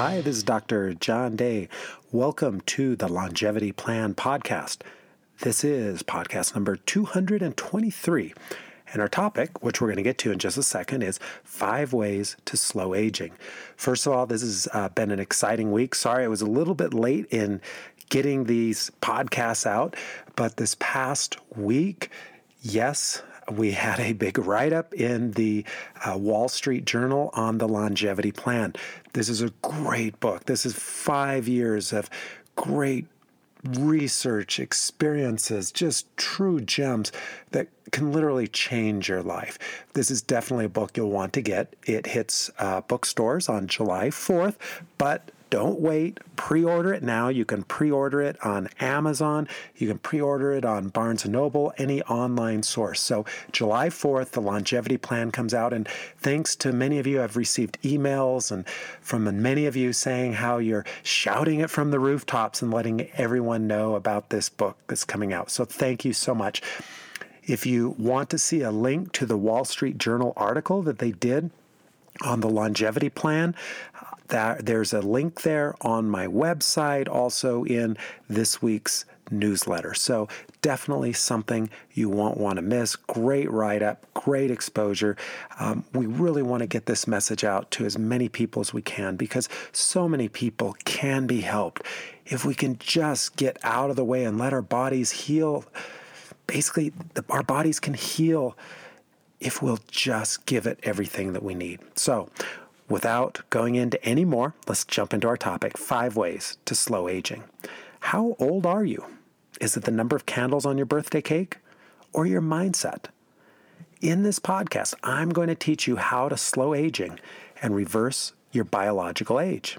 Hi, this is Dr. John Day. Welcome to the Longevity Plan podcast. This is podcast number 223. And our topic, which we're going to get to in just a second, is 5 ways to slow aging. First of all, this has been an exciting week. Sorry, I was a little bit late in getting these podcasts out, but this past week, yes, we had a big write-up in the Wall Street Journal on the Longevity Plan. This is a great book. This is 5 years of great research, experiences, just true gems that can literally change your life. This is definitely a book you'll want to get. It hits bookstores on July 4th, but don't wait. Pre-order it now. You can pre-order it on Amazon. You can pre-order it on Barnes & Noble, any online source. So July 4th, the Longevity Plan comes out. And thanks to many of you, I've received emails and from many of you saying how you're shouting it from the rooftops and letting everyone know about this book that's coming out. So thank you so much. If you want to see a link to the Wall Street Journal article that they did on the Longevity Plan, there's a link there on my website, also in this week's newsletter. So definitely something you won't want to miss. Great write-up, great exposure. We really want to get this message out to as many people as we can because so many people can be helped if we can just get out of the way and let our bodies heal. Basically, our bodies can heal if we'll just give it everything that we need. So without going into any more, let's jump into our topic, 5 ways to slow aging. How old are you? Is it the number of candles on your birthday cake or your mindset? In this podcast, I'm going to teach you how to slow aging and reverse your biological age.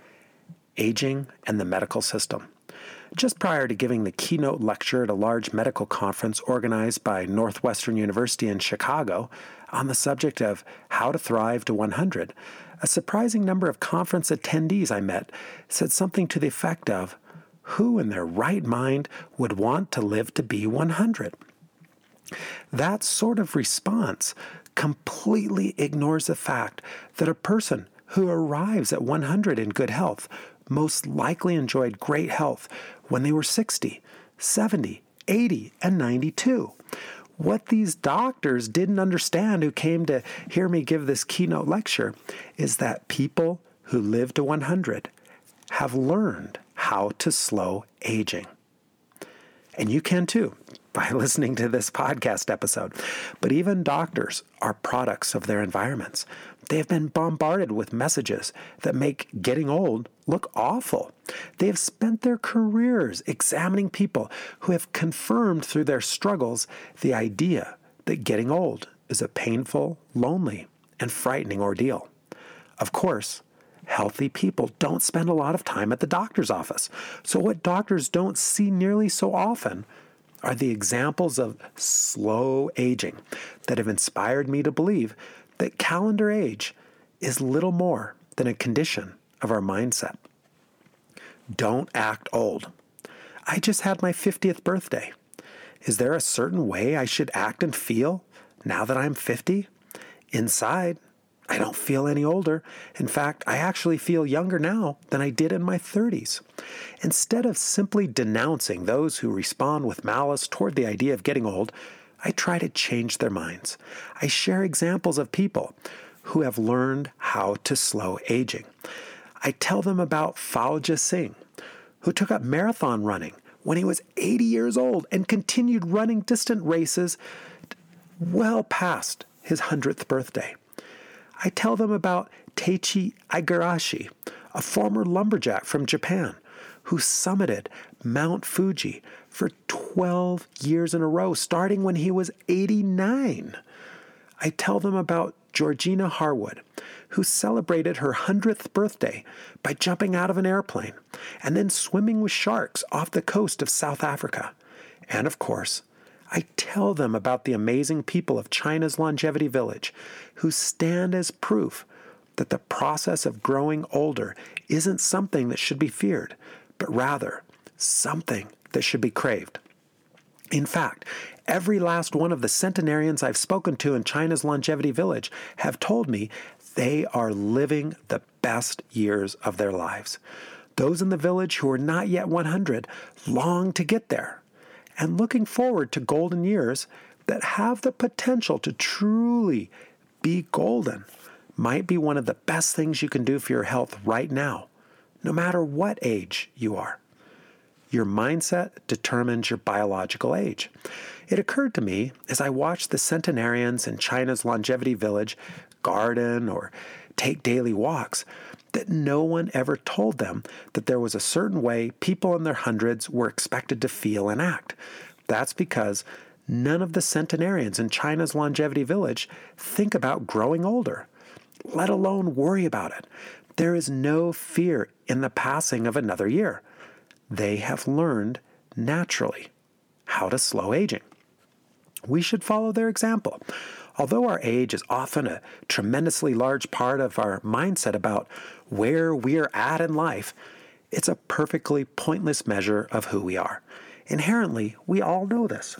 Aging and the medical system. Just prior to giving the keynote lecture at a large medical conference organized by Northwestern University in Chicago on the subject of how to thrive to 100, a surprising number of conference attendees I met said something to the effect of, who in their right mind would want to live to be 100? That sort of response completely ignores the fact that a person who arrives at 100 in good health most likely enjoyed great health when they were 60, 70, 80, and 92. What these doctors didn't understand who came to hear me give this keynote lecture is that people who live to 100 have learned how to slow aging. And you can too by listening to this podcast episode. But even doctors are products of their environments. They have been bombarded with messages that make getting old look awful. They have spent their careers examining people who have confirmed through their struggles the idea that getting old is a painful, lonely, and frightening ordeal. Of course, healthy people don't spend a lot of time at the doctor's office. So what doctors don't see nearly so often are the examples of slow aging that have inspired me to believe that calendar age is little more than a condition of our mindset. Don't act old. I just had my 50th birthday. Is there a certain way I should act and feel now that I'm 50? Inside, I don't feel any older. In fact, I actually feel younger now than I did in my 30s. Instead of simply denouncing those who respond with malice toward the idea of getting old, I try to change their minds. I share examples of people who have learned how to slow aging. I tell them about Fauja Singh, who took up marathon running when he was 80 years old and continued running distant races well past his 100th birthday. I tell them about Teichi Igarashi, a former lumberjack from Japan, who summited Mount Fuji for 12 years in a row, starting when he was 89. I tell them about Georgina Harwood, who celebrated her 100th birthday by jumping out of an airplane and then swimming with sharks off the coast of South Africa. And of course, I tell them about the amazing people of China's Longevity Village who stand as proof that the process of growing older isn't something that should be feared, but rather something that should be craved. In fact, every last one of the centenarians I've spoken to in China's Longevity Village have told me they are living the best years of their lives. Those in the village who are not yet 100 long to get there, and looking forward to golden years that have the potential to truly be golden might be one of the best things you can do for your health right now, no matter what age you are. Your mindset determines your biological age. It occurred to me as I watched the centenarians in China's longevity village garden or take daily walks that no one ever told them that there was a certain way people in their hundreds were expected to feel and act. That's because none of the centenarians in China's longevity village think about growing older, let alone worry about it. There is no fear in the passing of another year. They have learned naturally how to slow aging. We should follow their example. Although our age is often a tremendously large part of our mindset about where we're at in life, it's a perfectly pointless measure of who we are. Inherently, we all know this.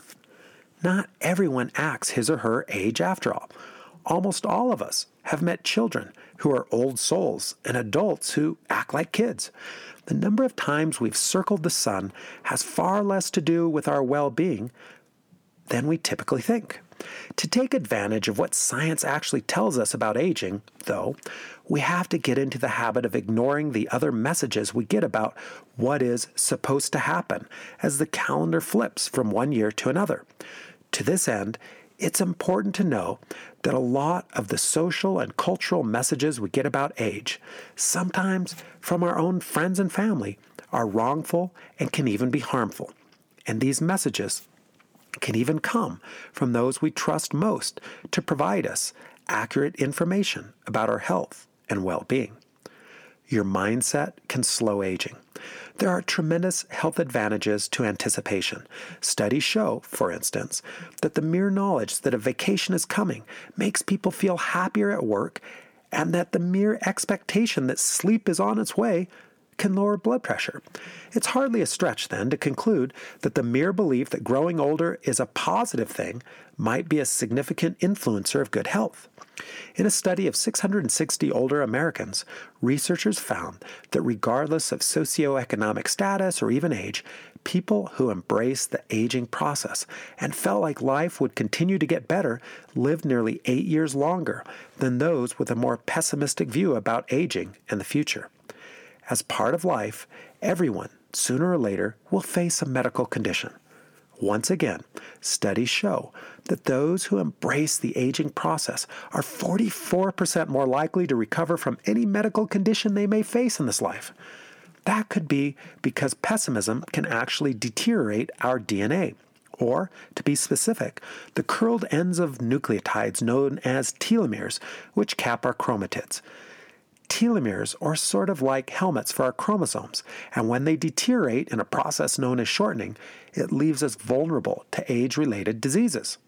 Not everyone acts his or her age after all. Almost all of us have met children who are old souls and adults who act like kids. The number of times we've circled the sun has far less to do with our well-being than we typically think. To take advantage of what science actually tells us about aging, though, we have to get into the habit of ignoring the other messages we get about what is supposed to happen as the calendar flips from one year to another. To this end, it's important to know that a lot of the social and cultural messages we get about age, sometimes from our own friends and family, are wrongful and can even be harmful. And these messages can even come from those we trust most to provide us accurate information about our health and well-being. Your mindset can slow aging. There are tremendous health advantages to anticipation. Studies show, for instance, that the mere knowledge that a vacation is coming makes people feel happier at work, and that the mere expectation that sleep is on its way can lower blood pressure. It's hardly a stretch, then, to conclude that the mere belief that growing older is a positive thing might be a significant influencer of good health. In a study of 660 older Americans, researchers found that regardless of socioeconomic status or even age, people who embraced the aging process and felt like life would continue to get better lived nearly 8 years longer than those with a more pessimistic view about aging and the future. As part of life, everyone, sooner or later, will face a medical condition. Once again, studies show that those who embrace the aging process are 44% more likely to recover from any medical condition they may face in this life. That could be because pessimism can actually deteriorate our DNA, or, to be specific, the curled ends of nucleotides known as telomeres, which cap our chromatids. Telomeres are sort of like helmets for our chromosomes, and when they deteriorate in a process known as shortening, it leaves us vulnerable to age-related diseases.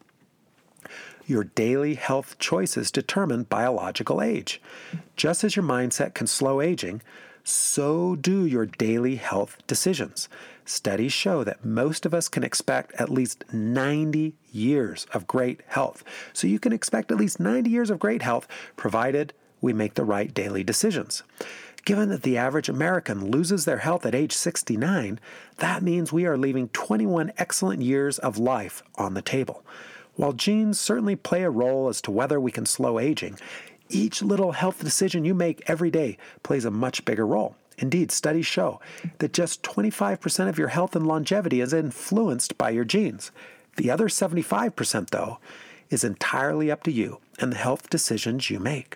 Your daily health choices determine biological age. Just as your mindset can slow aging, so do your daily health decisions. Studies show that most of us can expect at least 90 years of great health. So you can expect at least 90 years of great health, provided we make the right daily decisions. Given that the average American loses their health at age 69, that means we are leaving 21 excellent years of life on the table. While genes certainly play a role as to whether we can slow aging, each little health decision you make every day plays a much bigger role. Indeed, studies show that just 25% of your health and longevity is influenced by your genes. The other 75%, though, is entirely up to you and the health decisions you make.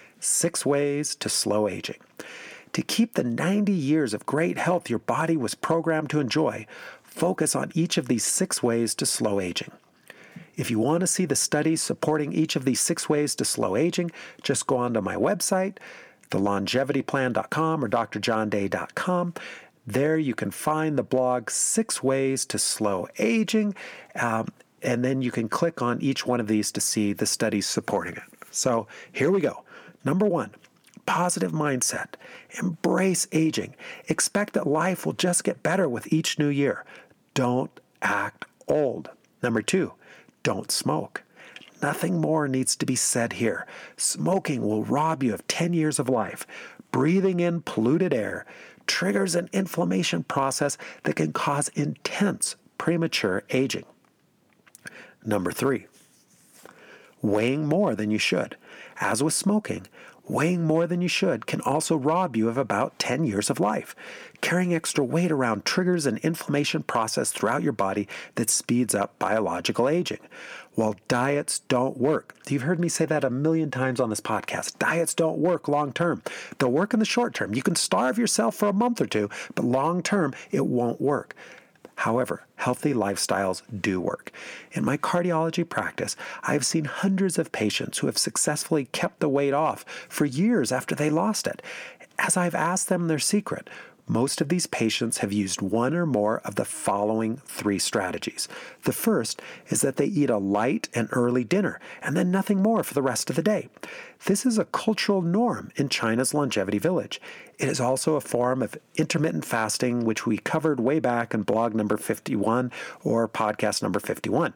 6 ways to slow aging. To keep the 90 years of great health your body was programmed to enjoy, focus on each of these 6 ways to slow aging. If you want to see the studies supporting each of these 6 ways to slow aging, just go onto my website, thelongevityplan.com or drjohnday.com. There you can find the blog 6 Ways to Slow Aging, and then you can click on each one of these to see the studies supporting it. So here we go. Number 1, positive mindset. Embrace aging. Expect that life will just get better with each new year. Don't act old. Number 2, don't smoke. Nothing more needs to be said here. Smoking will rob you of 10 years of life. Breathing in polluted air triggers an inflammation process that can cause intense premature aging. Number 3, weighing more than you should. As with smoking, weighing more than you should can also rob you of about 10 years of life. Carrying extra weight around triggers an inflammation process throughout your body that speeds up biological aging. While diets don't work, you've heard me say that a million times on this podcast, diets don't work long term. They'll work in the short term. You can starve yourself for a month or two, but long term, it won't work. However, healthy lifestyles do work. In my cardiology practice, I've seen hundreds of patients who have successfully kept the weight off for years after they lost it. As I've asked them their secret, most of these patients have used one or more of the following 3 strategies. The first is that they eat a light and early dinner and then nothing more for the rest of the day. This is a cultural norm in China's longevity village. It is also a form of intermittent fasting, which we covered way back in blog number 51 or podcast number 51.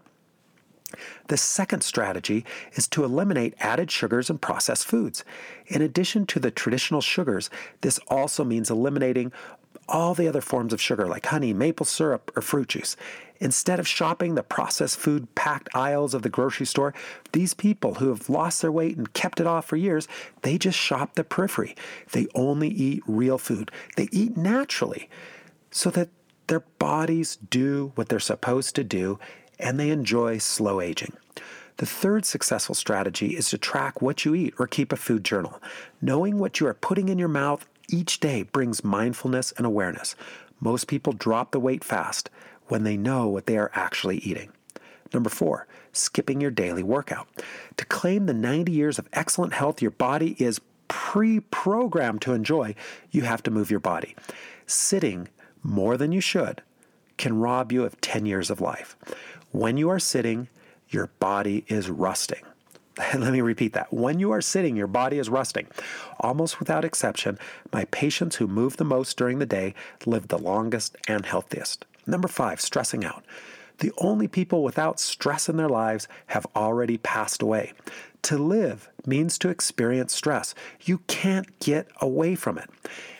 The second strategy is to eliminate added sugars and processed foods. In addition to the traditional sugars, this also means eliminating all the other forms of sugar like honey, maple syrup, or fruit juice. Instead of shopping the processed food packed aisles of the grocery store, these people who have lost their weight and kept it off for years, they just shop the periphery. They only eat real food. They eat naturally so that their bodies do what they're supposed to do, and they enjoy slow aging. The third successful strategy is to track what you eat or keep a food journal. Knowing what you are putting in your mouth each day brings mindfulness and awareness. Most people drop the weight fast when they know what they are actually eating. Number 4, skipping your daily workout. To claim the 90 years of excellent health your body is pre-programmed to enjoy, you have to move your body. Sitting more than you should can rob you of 10 years of life. When you are sitting, your body is rusting. Let me repeat that. When you are sitting, your body is rusting. Almost without exception, my patients who move the most during the day live the longest and healthiest. Number 5, stressing out. The only people without stress in their lives have already passed away. To live means to experience stress. You can't get away from it.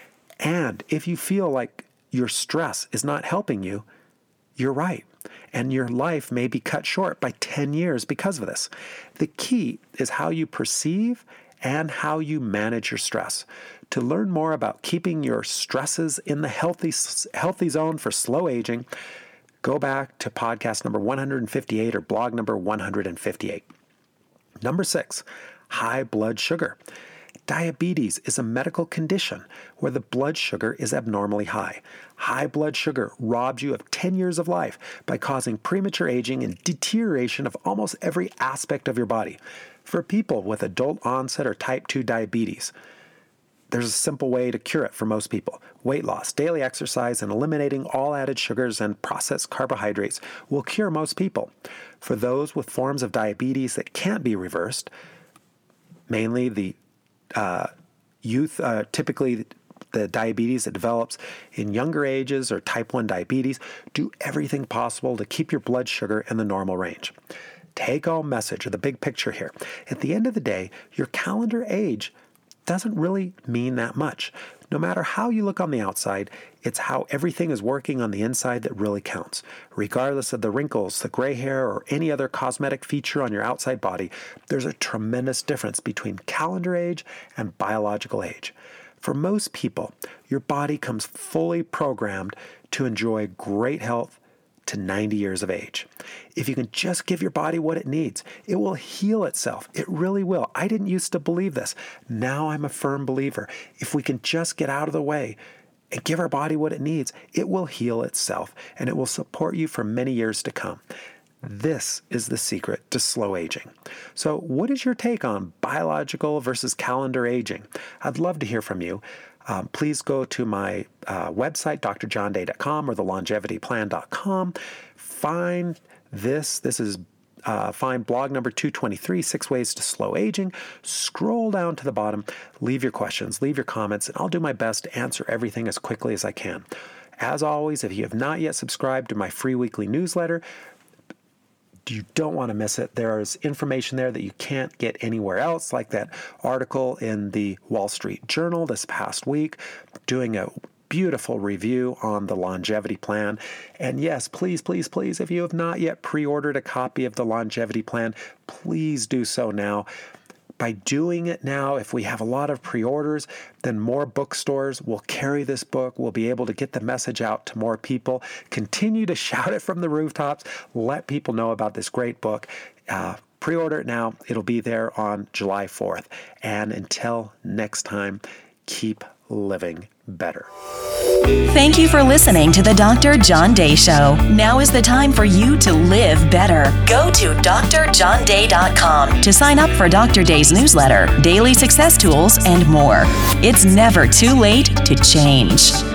And if you feel like your stress is not helping you, you're right. And your life may be cut short by 10 years because of this. The key is how you perceive and how you manage your stress. To learn more about keeping your stresses in the healthy zone for slow aging, go back to podcast number 158 or blog number 158. Number 6, high blood sugar. Diabetes is a medical condition where the blood sugar is abnormally high. High blood sugar robs you of 10 years of life by causing premature aging and deterioration of almost every aspect of your body. For people with adult onset or type 2 diabetes, there's a simple way to cure it for most people. Weight loss, daily exercise, and eliminating all added sugars and processed carbohydrates will cure most people. For those with forms of diabetes that can't be reversed, mainly the typically the diabetes that develops in younger ages or type 1 diabetes, do everything possible to keep your blood sugar in the normal range. Take-home message of the big picture here. At the end of the day, your calendar age doesn't really mean that much. No matter how you look on the outside, it's how everything is working on the inside that really counts. Regardless of the wrinkles, the gray hair, or any other cosmetic feature on your outside body, there's a tremendous difference between calendar age and biological age. For most people, your body comes fully programmed to enjoy great health to 90 years of age. If you can just give your body what it needs, it will heal itself. It really will. I didn't used to believe this. Now I'm a firm believer. If we can just get out of the way and give our body what it needs, it will heal itself and it will support you for many years to come. This is the secret to slow aging. So what is your take on biological versus calendar aging? I'd love to hear from you. Please go to my website, drjohnday.com or thelongevityplan.com. Find this. This is find blog number 223, 6 Ways to Slow Aging. Scroll down to the bottom. Leave your questions. Leave your comments. And I'll do my best to answer everything as quickly as I can. As always, if you have not yet subscribed to my free weekly newsletter, You don't want to miss it. There's information there that you can't get anywhere else, like that article in the Wall Street Journal this past week, doing a beautiful review on the longevity plan. And yes, please, please, please, if you have not yet pre-ordered a copy of the longevity plan, please do so now. By doing it now, if we have a lot of pre-orders, then more bookstores will carry this book. We'll be able to get the message out to more people. Continue to shout it from the rooftops. Let people know about this great book. Pre-order it now. It'll be there on July 4th. And until next time, keep living better. Thank you for listening to the Dr. John Day Show. Now is the time for you to live better. Go to drjohnday.com to sign up for Dr. Day's newsletter, daily success tools, and more. It's never too late to change.